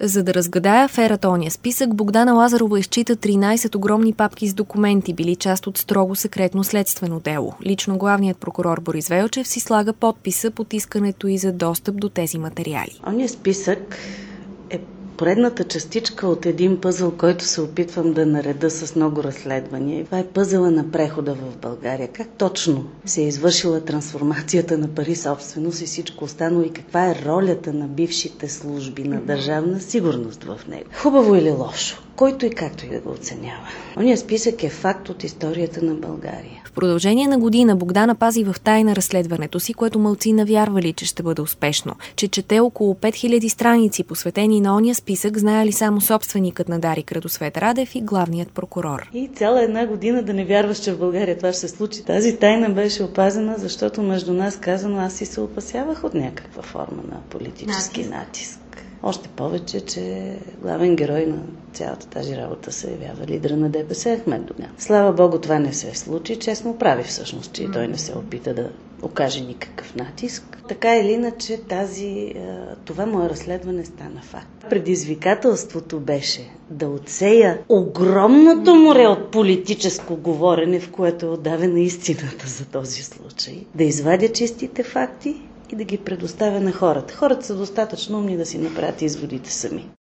За да разгадае аферата ония списък, Богдана Лазарова изчита 13 огромни папки с документи, били част от строго секретно следствено дело. Лично главният прокурор Борис Велчев си слага подписа под искането и за достъп до тези материали. Ония списък е поредната частичка от един пъзъл, който се опитвам да нареда с много разследвания. Това е пъзела на прехода в България. Как точно се е извършила трансформацията на пари собственост и всичко останало и каква е ролята на бившите служби на държавна сигурност в него. Хубаво или лошо? Който и както и да го оценява. Ония списък е факт от историята на България. В продължение на година Богдана пази в тайна разследването си, което малцина вярвали, че ще бъде успешно. Че чете около 5000 страници, посветени на ония списък, знаели само собственикът на Дарик Радосвет Радев и главният прокурор. И цяла една година да не вярваш, че в България това ще се случи. Тази тайна беше опазена, защото между нас казано, аз си се опасявах от някаква форма на политически натиск. Още повече, че главен герой на цялата тази работа се явява лидера на ДПС Ахмед Доган. Слава Богу, това не се случи. Честно прави всъщност, че той не се опита да окаже никакъв натиск. Така или иначе, това мое разследване стана факт. Предизвикателството беше да отсея огромното море от политическо говорене, в което е отдавена истината за този случай. Да извадя чистите факти и да ги предоставя на хората. Хората са достатъчно умни да си направят изводите сами.